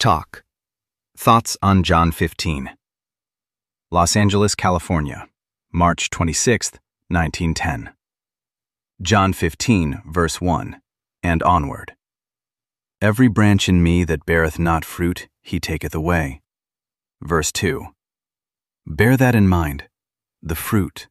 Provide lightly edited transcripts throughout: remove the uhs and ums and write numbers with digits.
Talk. Thoughts on John 15. Los Angeles, California, March 26, 1910. John 15, verse 1, and onward. Every branch in me that beareth not fruit, he taketh away. Verse 2. Bear that in mind. The fruit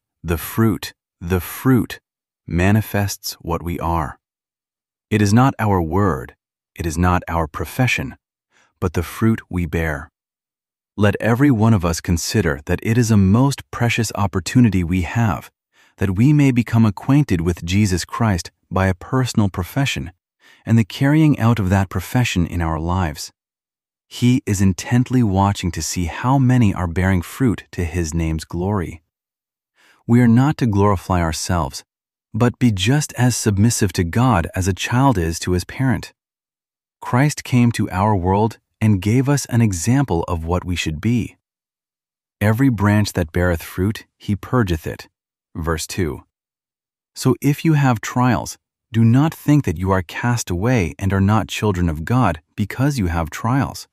manifests what we are. It is not our word, it is not our profession, but the fruit we bear. Let every one of us consider that it is a most precious opportunity we have, that we may become acquainted with Jesus Christ by a personal profession, and the carrying out of that profession in our lives. He is intently watching to see how many are bearing fruit to His name's glory. We are not to glorify ourselves, but be just as submissive to God as a child is to his parent. Christ came to our world and gave us an example of what we should be. Every branch that beareth fruit, He purgeth it. Verse 2. So if you have trials, do not think that you are cast away and are not children of God because you have trials.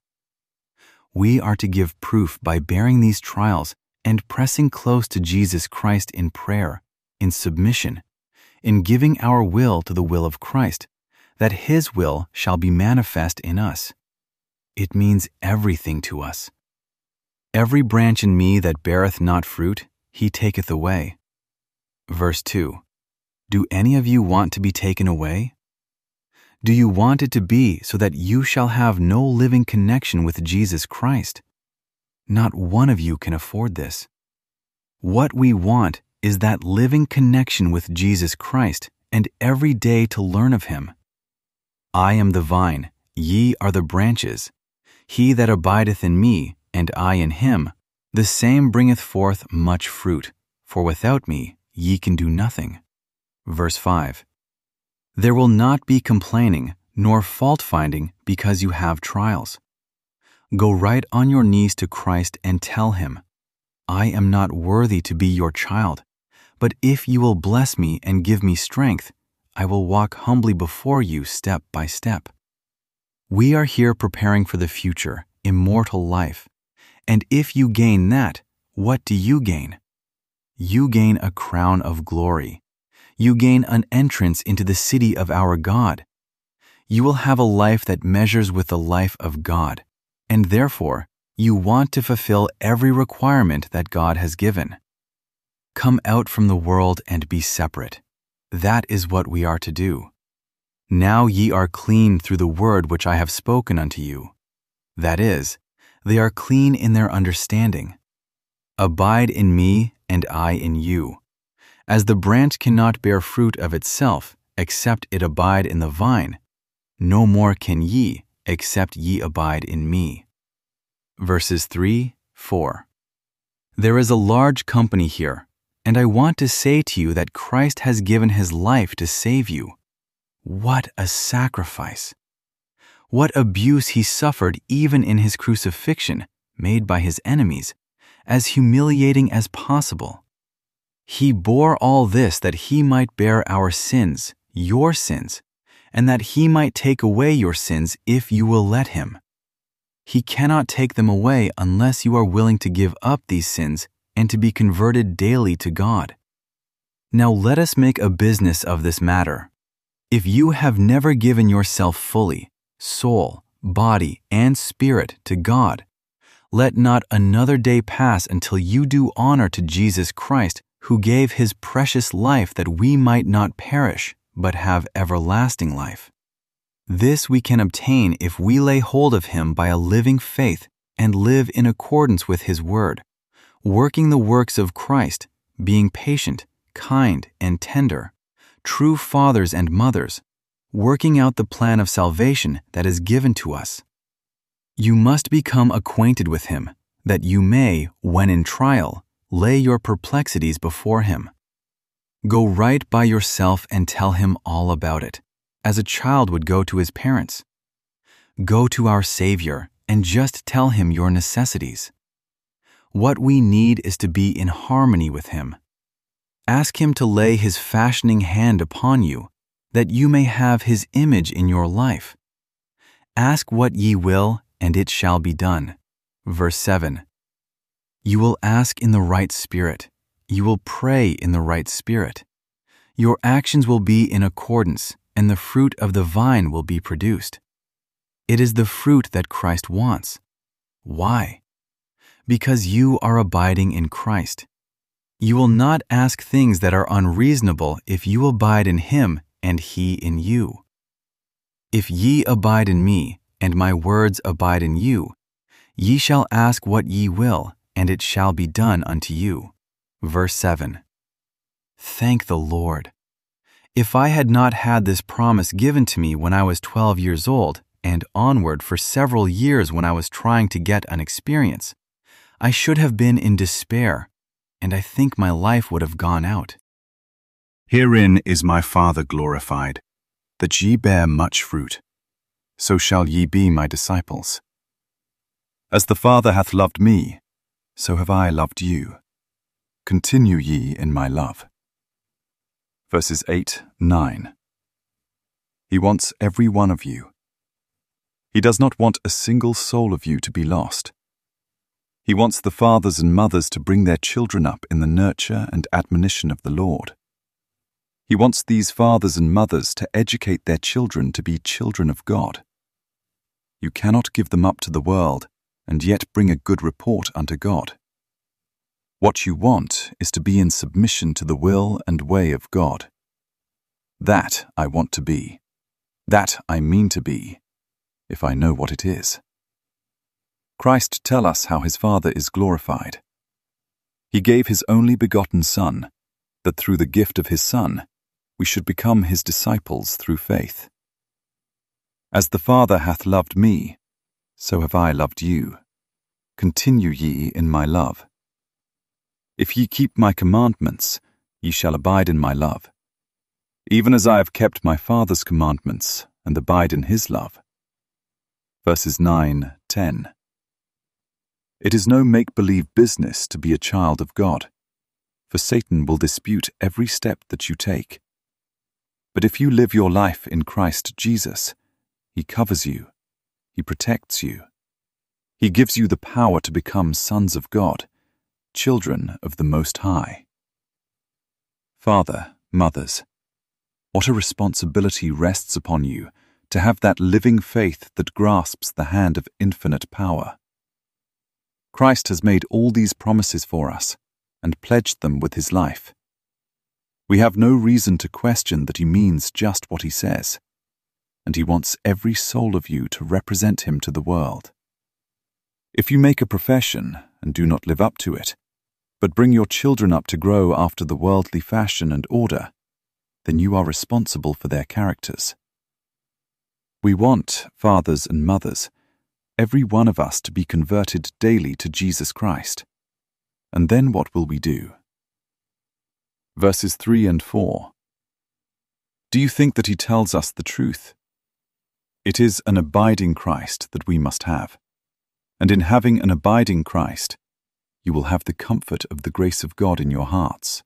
We are to give proof by bearing these trials and pressing close to Jesus Christ in prayer, in submission, in giving our will to the will of Christ, that His will shall be manifest in us. It means everything to us. Every branch in me that beareth not fruit, He taketh away. Verse 2. Do any of you want to be taken away? Do you want it to be so that you shall have no living connection with Jesus Christ? Not one of you can afford this. What we want is that living connection with Jesus Christ and every day to learn of Him. I am the vine, ye are the branches. He that abideth in me, and I in him, the same bringeth forth much fruit, for without me ye can do nothing. Verse 5. There will not be complaining, nor fault-finding because you have trials. Go right on your knees to Christ and tell Him, I am not worthy to be your child, but if you will bless me and give me strength, I will walk humbly before you step by step. We are here preparing for the future, immortal life, and if you gain that, what do you gain? You gain a crown of glory. You gain an entrance into the city of our God. You will have a life that measures with the life of God, and therefore you want to fulfill every requirement that God has given. Come out from the world and be separate. That is what we are to do. Now ye are clean through the word which I have spoken unto you. That is, they are clean in their understanding. Abide in me, and I in you. As the branch cannot bear fruit of itself, except it abide in the vine, no more can ye, except ye abide in me. Verses 3, 4. There is a large company here, and I want to say to you that Christ has given His life to save you. What a sacrifice! What abuse He suffered even in His crucifixion, made by His enemies, as humiliating as possible. He bore all this that He might bear our sins, your sins, and that He might take away your sins if you will let Him. He cannot take them away unless you are willing to give up these sins and to be converted daily to God. Now let us make a business of this matter. If you have never given yourself fully, soul, body, and spirit to God, let not another day pass until you do honor to Jesus Christ, who gave His precious life that we might not perish, but have everlasting life. This we can obtain if we lay hold of Him by a living faith and live in accordance with His word, working the works of Christ, being patient, kind, and tender, true fathers and mothers, working out the plan of salvation that is given to us. You must become acquainted with Him, that you may, when in trial, lay your perplexities before Him. Go right by yourself and tell Him all about it, as a child would go to his parents. Go to our Savior and just tell Him your necessities. What we need is to be in harmony with Him. Ask Him to lay His fashioning hand upon you, that you may have His image in your life. Ask what ye will, and it shall be done. Verse 7. You will ask in the right spirit. You will pray in the right spirit. Your actions will be in accordance, and the fruit of the vine will be produced. It is the fruit that Christ wants. Why? Because you are abiding in Christ. You will not ask things that are unreasonable if you abide in Him and He in you. If ye abide in me, and my words abide in you, ye shall ask what ye will, and it shall be done unto you. Verse 7. Thank the Lord. If I had not had this promise given to me when I was 12 years old, and onward for several years when I was trying to get an experience, I should have been in despair, and I think my life would have gone out. Herein is my Father glorified, that ye bear much fruit. So shall ye be my disciples. As the Father hath loved me, so have I loved you. Continue ye in my love. Verses 8, 9. He wants every one of you. He does not want a single soul of you to be lost. He wants the fathers and mothers to bring their children up in the nurture and admonition of the Lord. He wants these fathers and mothers to educate their children to be children of God. You cannot give them up to the world and yet bring a good report unto God. What you want is to be in submission to the will and way of God. That I want to be. That I mean to be, if I know what it is. Christ tell us how his Father is glorified. He gave his only begotten Son, that through the gift of his Son, we should become his disciples through faith. As the Father hath loved me, so have I loved you. Continue ye in my love. If ye keep my commandments, ye shall abide in my love, even as I have kept my Father's commandments, and abide in his love. Verses 9, 10. It is no make-believe business to be a child of God, for Satan will dispute every step that you take. But if you live your life in Christ Jesus, he covers you, he protects you. He gives you the power to become sons of God, children of the Most High. Father, mothers, what a responsibility rests upon you to have that living faith that grasps the hand of infinite power. Christ has made all these promises for us and pledged them with his life. We have no reason to question that he means just what he says, and he wants every soul of you to represent him to the world. If you make a profession and do not live up to it, but bring your children up to grow after the worldly fashion and order, then you are responsible for their characters. We want, fathers and mothers, every one of us to be converted daily to Jesus Christ. And then what will we do? Verses 3 and 4. Do you think that he tells us the truth? It is an abiding Christ that we must have. And in having an abiding Christ, you will have the comfort of the grace of God in your hearts.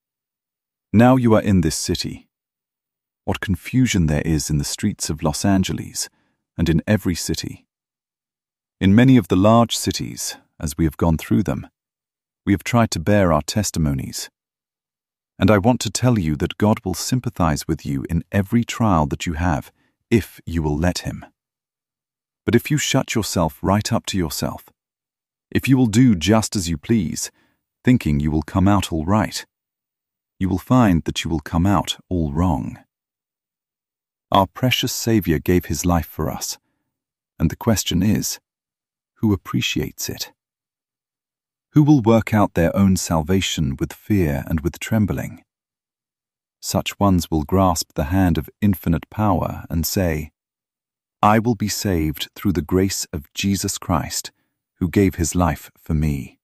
Now you are in this city. What confusion there is in the streets of Los Angeles and in every city. In many of the large cities, as we have gone through them, we have tried to bear our testimonies. And I want to tell you that God will sympathize with you in every trial that you have, if you will let him. But if you shut yourself right up to yourself, if you will do just as you please, thinking you will come out all right, you will find that you will come out all wrong. Our precious Savior gave his life for us, and the question is, who appreciates it? Who will work out their own salvation with fear and with trembling? Such ones will grasp the hand of infinite power and say, I will be saved through the grace of Jesus Christ, who gave his life for me.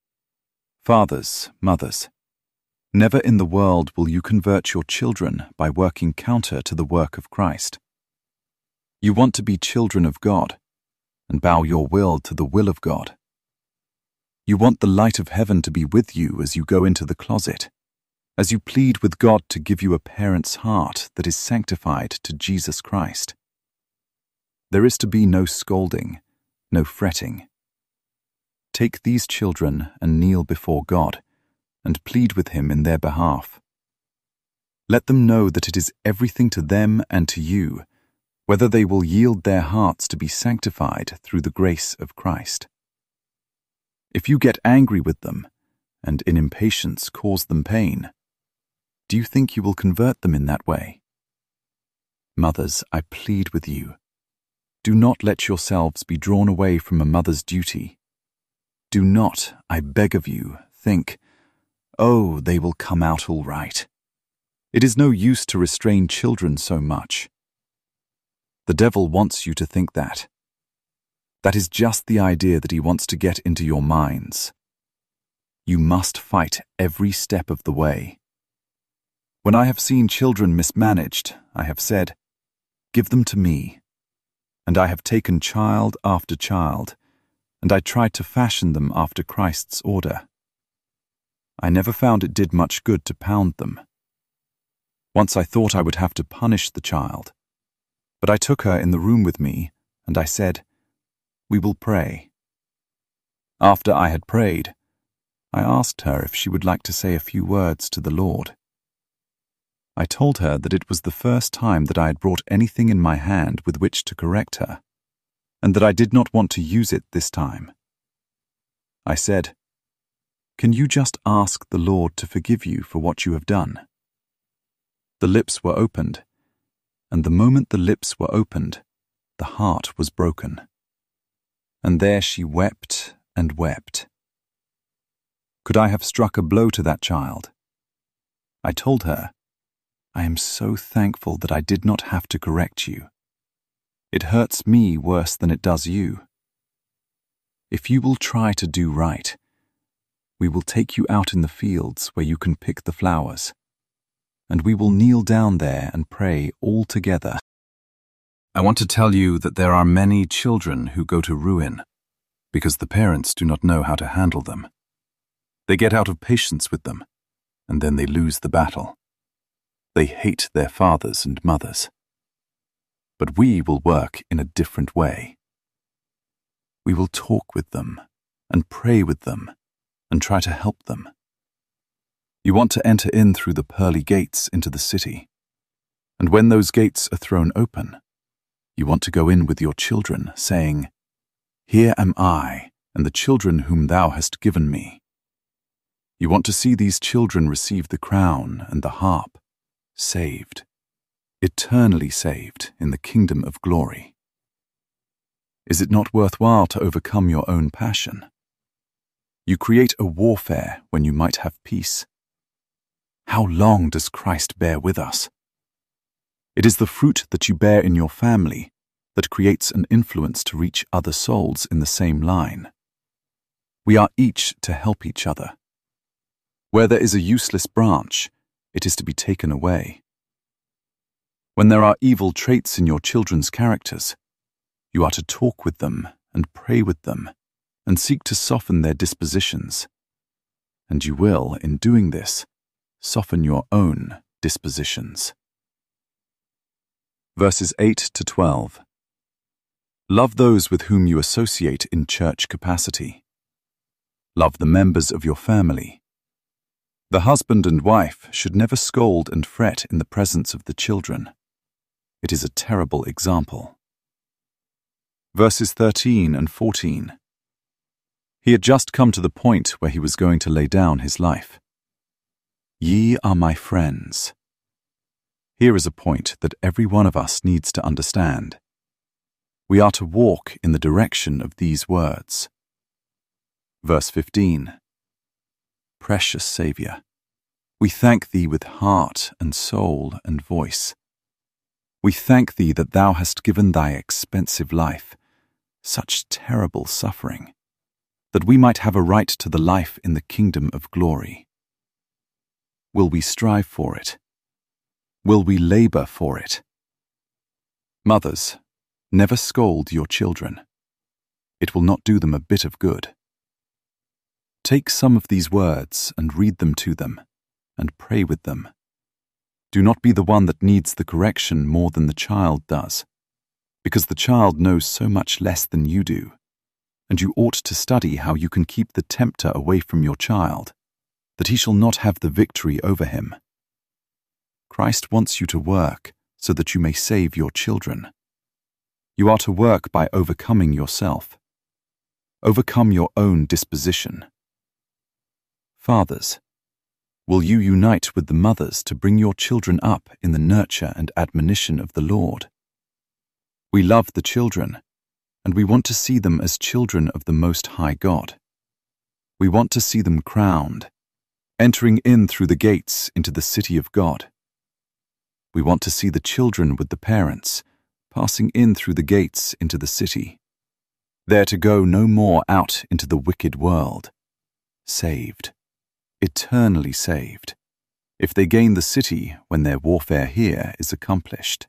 Fathers, mothers, never in the world will you convert your children by working counter to the work of Christ. You want to be children of God and bow your will to the will of God. You want the light of heaven to be with you as you go into the closet, as you plead with God to give you a parent's heart that is sanctified to Jesus Christ. There is to be no scolding, no fretting. Take these children and kneel before God, and plead with Him in their behalf. Let them know that it is everything to them and to you, whether they will yield their hearts to be sanctified through the grace of Christ. If you get angry with them, and in impatience cause them pain, do you think you will convert them in that way? Mothers, I plead with you, do not let yourselves be drawn away from a mother's duty. Do not, I beg of you, think, "Oh, they will come out all right." It is no use to restrain children so much. The devil wants you to think that. That is just the idea that he wants to get into your minds. You must fight every step of the way. When I have seen children mismanaged, I have said, "Give them to me." And I have taken child after child, and I tried to fashion them after Christ's order. I never found it did much good to pound them. Once I thought I would have to punish the child, but I took her in the room with me, and I said, "We will pray." After I had prayed, I asked her if she would like to say a few words to the Lord. I told her that it was the first time that I had brought anything in my hand with which to correct her, and that I did not want to use it this time. I said, "Can you just ask the Lord to forgive you for what you have done?" The lips were opened, and the moment the lips were opened, the heart was broken. And there she wept and wept. Could I have struck a blow to that child? I told her, "I am so thankful that I did not have to correct you. It hurts me worse than it does you. If you will try to do right, we will take you out in the fields where you can pick the flowers, and we will kneel down there and pray all together." I want to tell you that there are many children who go to ruin because the parents do not know how to handle them. They get out of patience with them, and then they lose the battle. They hate their fathers and mothers. But we will work in a different way. We will talk with them and pray with them and try to help them. You want to enter in through the pearly gates into the city, and when those gates are thrown open, you want to go in with your children, saying, "Here am I, and the children whom thou hast given me." You want to see these children receive the crown and the harp, saved, eternally saved in the kingdom of glory. Is it not worthwhile to overcome your own passion? You create a warfare when you might have peace. How long does Christ bear with us? It is the fruit that you bear in your family that creates an influence to reach other souls in the same line. We are each to help each other. Where there is a useless branch, it is to be taken away. When there are evil traits in your children's characters, you are to talk with them and pray with them and seek to soften their dispositions. And you will, in doing this, soften your own dispositions. Verses 8 to 12. Love those with whom you associate in church capacity. Love the members of your family. The husband and wife should never scold and fret in the presence of the children. It is a terrible example. Verses 13 and 14. He had just come to the point where he was going to lay down his life. Ye are my friends. Here is a point that every one of us needs to understand. We are to walk in the direction of these words. Verse 15. Precious Saviour, we thank Thee with heart and soul and voice. We thank Thee that Thou hast given Thy expensive life, such terrible suffering, that we might have a right to the life in the kingdom of glory. Will we strive for it? Will we labour for it? Mothers, never scold your children. It will not do them a bit of good. Take some of these words and read them to them, and pray with them. Do not be the one that needs the correction more than the child does, because the child knows so much less than you do, and you ought to study how you can keep the tempter away from your child, that he shall not have the victory over him. Christ wants you to work so that you may save your children. You are to work by overcoming yourself. Overcome your own disposition. Fathers, will you unite with the mothers to bring your children up in the nurture and admonition of the Lord? We love the children, and we want to see them as children of the Most High God. We want to see them crowned, entering in through the gates into the city of God. We want to see the children with the parents, passing in through the gates into the city, there to go no more out into the wicked world, saved, eternally saved, if they gain the city when their warfare here is accomplished.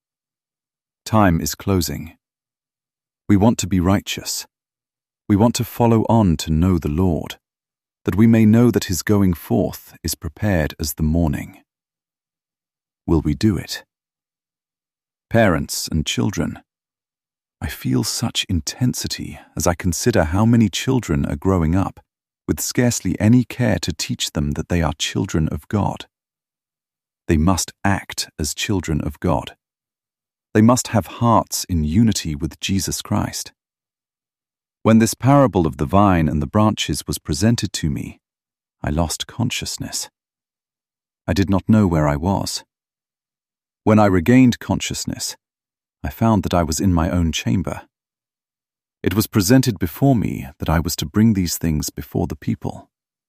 Time is closing. We want to be righteous. We want to follow on to know the Lord, that we may know that his going forth is prepared as the morning. Will we do it? Parents and children, I feel such intensity as I consider how many children are growing up with scarcely any care to teach them that they are children of God. They must act as children of God. They must have hearts in unity with Jesus Christ. When this parable of the vine and the branches was presented to me, I lost consciousness. I did not know where I was. When I regained consciousness, I found that I was in my own chamber. It was presented before me that I was to bring these things before the people.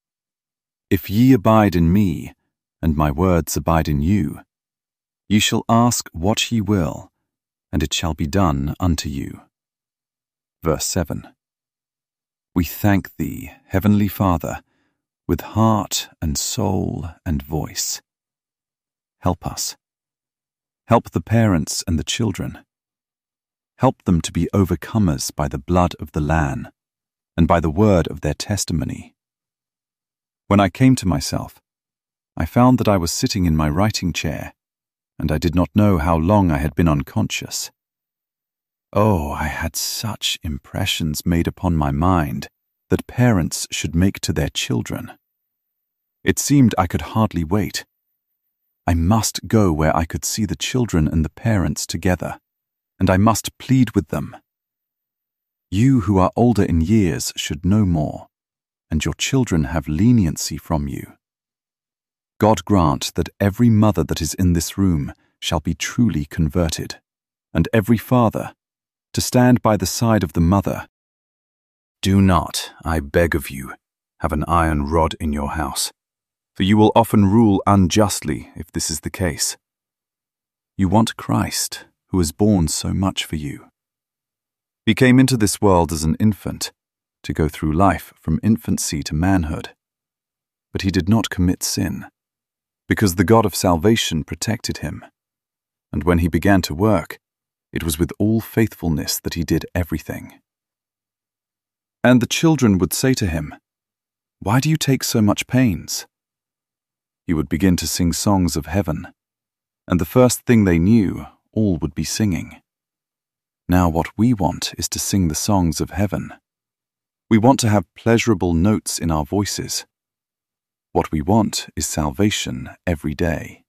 If ye abide in me, and my words abide in you, ye shall ask what ye will, and it shall be done unto you. Verse 7. We thank thee, Heavenly Father, with heart and soul and voice. Help us. Help the parents and the children. Help them to be overcomers by the blood of the Lamb and by the word of their testimony. When I came to myself, I found that I was sitting in my writing chair, and I did not know how long I had been unconscious. Oh, I had such impressions made upon my mind that parents should make to their children. It seemed I could hardly wait. I must go where I could see the children and the parents together, and I must plead with them. You who are older in years should know more, and your children have leniency from you. God grant that every mother that is in this room shall be truly converted, and every father to stand by the side of the mother. Do not, I beg of you, have an iron rod in your house, for you will often rule unjustly if this is the case. You want Christ, who has borne so much for you. He came into this world as an infant, to go through life from infancy to manhood. But he did not commit sin, because the God of salvation protected him. And when he began to work, it was with all faithfulness that he did everything. And the children would say to him, "Why do you take so much pains?" He would begin to sing songs of heaven, and the first thing they knew, all would be singing. Now what we want is to sing the songs of heaven. We want to have pleasurable notes in our voices. What we want is salvation every day.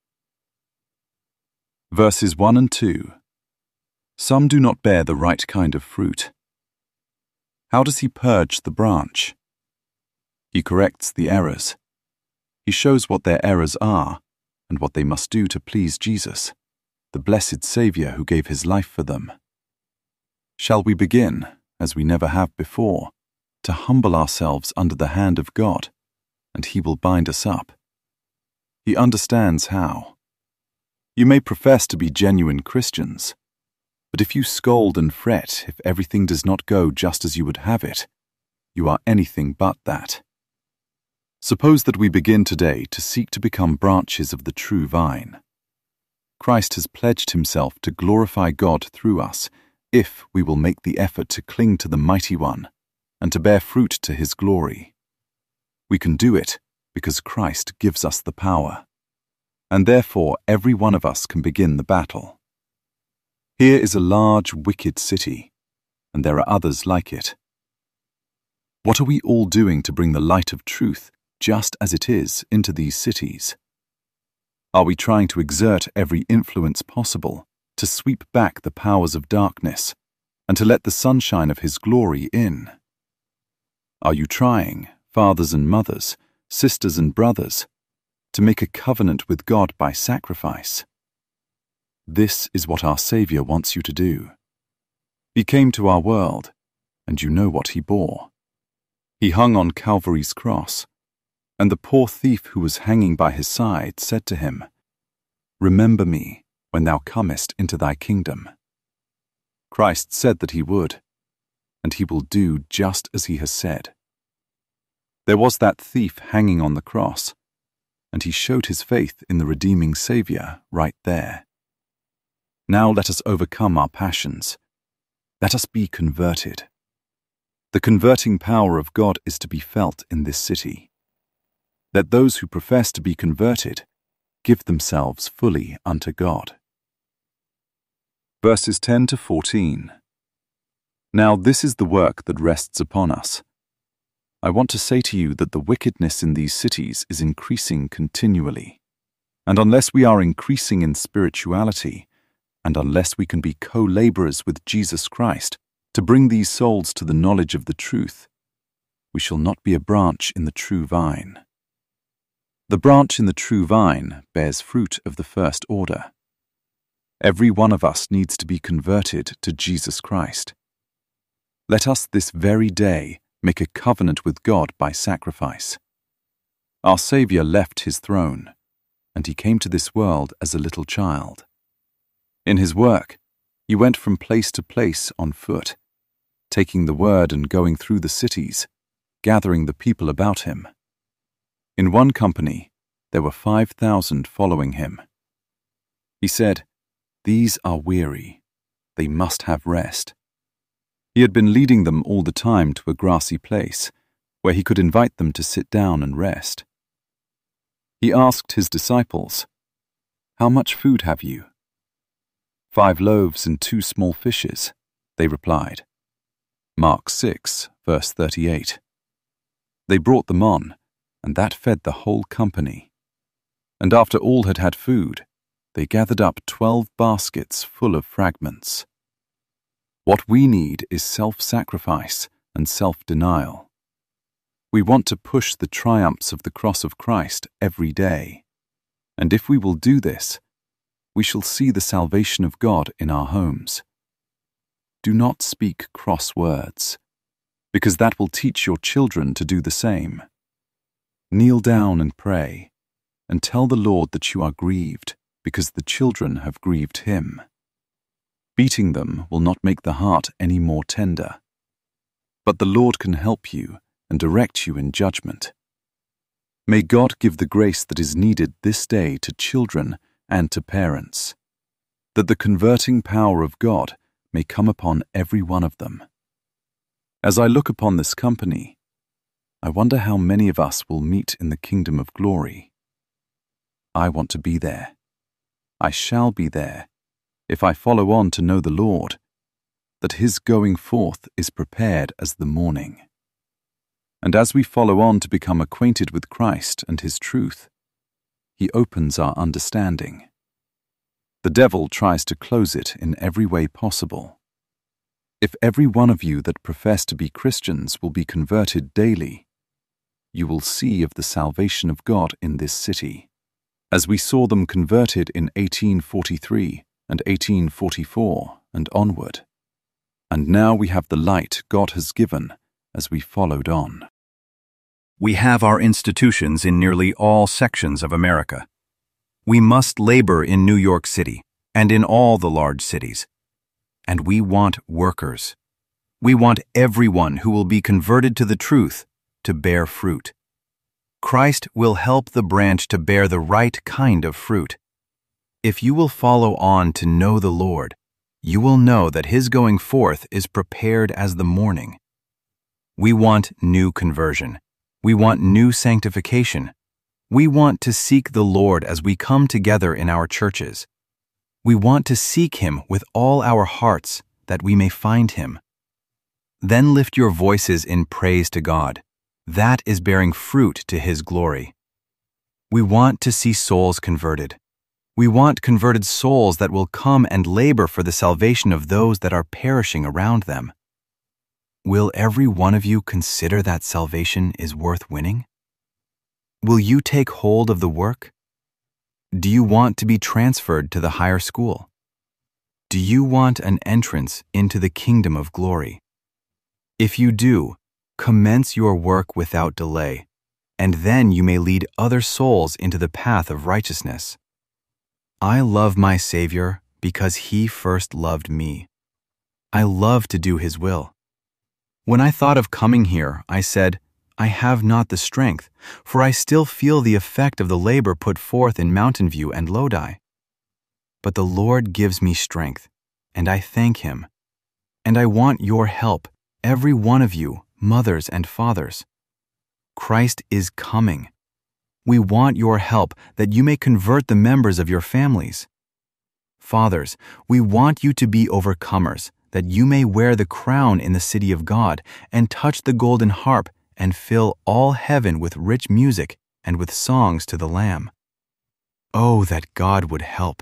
Verses 1 and 2. Some do not bear the right kind of fruit. How does he purge the branch? He corrects the errors. He shows what their errors are and what they must do to please Jesus, the blessed Saviour who gave his life for them. Shall we begin, as we never have before, to humble ourselves under the hand of God, and he will bind us up? He understands how. You may profess to be genuine Christians, but if you scold and fret if everything does not go just as you would have it, you are anything but that. Suppose that we begin today to seek to become branches of the true vine. Christ has pledged himself to glorify God through us if we will make the effort to cling to the Mighty One and to bear fruit to his glory. We can do it because Christ gives us the power, and therefore every one of us can begin the battle. Here is a large, wicked city, and there are others like it. What are we all doing to bring the light of truth, just as it is, into these cities? Are we trying to exert every influence possible to sweep back the powers of darkness and to let the sunshine of His glory in? Are you trying, fathers and mothers, sisters and brothers, to make a covenant with God by sacrifice? This is what our Saviour wants you to do. He came to our world, and you know what He bore. He hung on Calvary's cross, and the poor thief who was hanging by His side said to Him, "Remember me when thou comest into thy kingdom." Christ said that He would, and He will do just as He has said. There was that thief hanging on the cross, and he showed his faith in the redeeming Saviour right there. Now let us overcome our passions. Let us be converted. The converting power of God is to be felt in this city. Let those who profess to be converted give themselves fully unto God. Verses 10 to 14. Now this is the work that rests upon us. I want to say to you that the wickedness in these cities is increasing continually. And unless we are increasing in spirituality, and unless we can be co-laborers with Jesus Christ to bring these souls to the knowledge of the truth, we shall not be a branch in the true vine. The branch in the true vine bears fruit of the first order. Every one of us needs to be converted to Jesus Christ. Let us this very day make a covenant with God by sacrifice. Our Saviour left His throne, and He came to this world as a little child. In His work, He went from place to place on foot, taking the word and going through the cities, gathering the people about Him. In one company, there were 5,000 following Him. He said, "These are weary. They must have rest." He had been leading them all the time to a grassy place, where He could invite them to sit down and rest. He asked His disciples, "How much food have you?" 5 loaves and 2 small fishes, they replied. Mark 6, verse 38. They brought them on, and that fed the whole company. And after all had had food, they gathered up 12 baskets full of fragments. What we need is self-sacrifice and self-denial. We want to push the triumphs of the cross of Christ every day. And if we will do this, we shall see the salvation of God in our homes. Do not speak cross words, because that will teach your children to do the same. Kneel down and pray, and tell the Lord that you are grieved, because the children have grieved Him. Beating them will not make the heart any more tender. But the Lord can help you and direct you in judgment. May God give the grace that is needed this day to children and to parents, that the converting power of God may come upon every one of them. As I look upon this company, I wonder how many of us will meet in the kingdom of glory. I want to be there. I shall be there, if I follow on to know the Lord, that His going forth is prepared as the morning. And as we follow on to become acquainted with Christ and His truth, He opens our understanding. The devil tries to close it in every way possible. If every one of you that profess to be Christians will be converted daily, you will see of the salvation of God in this city, as we saw them converted in 1843 and 1844 and onward. And now we have the light God has given as we followed on. We have our institutions in nearly all sections of America. We must labor in New York City and in all the large cities. And we want workers. We want everyone who will be converted to the truth to bear fruit. Christ will help the branch to bear the right kind of fruit. If you will follow on to know the Lord, you will know that His going forth is prepared as the morning. We want new conversion. We want new sanctification. We want to seek the Lord as we come together in our churches. We want to seek Him with all our hearts that we may find Him. Then lift your voices in praise to God. That is bearing fruit to His glory. We want to see souls converted. We want converted souls that will come and labor for the salvation of those that are perishing around them. Will every one of you consider that salvation is worth winning? Will you take hold of the work? Do you want to be transferred to the higher school? Do you want an entrance into the kingdom of glory? If you do, commence your work without delay, and then you may lead other souls into the path of righteousness. I love my Savior because He first loved me. I love to do His will. When I thought of coming here, I said, I have not the strength, for I still feel the effect of the labor put forth in Mountain View and Lodi. But the Lord gives me strength, and I thank Him. And I want your help, every one of you, mothers and fathers. Christ is coming. We want your help that you may convert the members of your families. Fathers, we want you to be overcomers, that you may wear the crown in the city of God and touch the golden harp and fill all heaven with rich music and with songs to the Lamb. Oh, that God would help.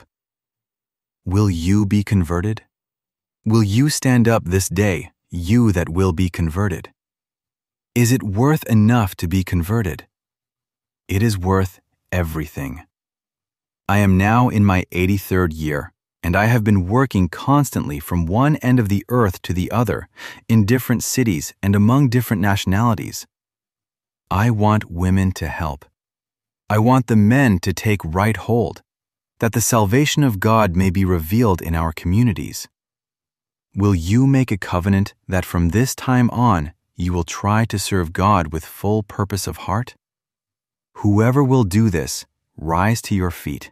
Will you be converted? Will you stand up this day, you that will be converted? Is it worth enough to be converted? It is worth everything. I am now in my 83rd year, and I have been working constantly from one end of the earth to the other, in different cities and among different nationalities. I want women to help. I want the men to take right hold, that the salvation of God may be revealed in our communities. Will you make a covenant that from this time on you will try to serve God with full purpose of heart? Whoever will do this, rise to your feet.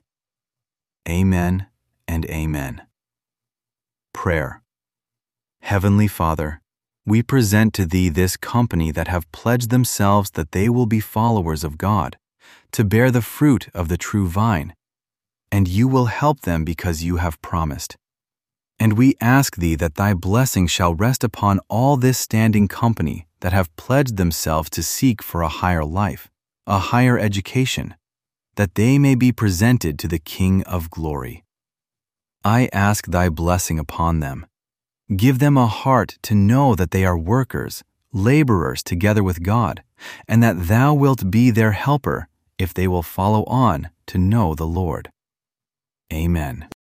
Amen and amen. Prayer. Heavenly Father, we present to Thee this company that have pledged themselves that they will be followers of God, to bear the fruit of the true vine, and You will help them because You have promised. And we ask Thee that Thy blessing shall rest upon all this standing company that have pledged themselves to seek for a higher life, a higher education, that they may be presented to the King of glory. I ask Thy blessing upon them. Give them a heart to know that they are workers, laborers together with God, and that Thou wilt be their helper if they will follow on to know the Lord. Amen.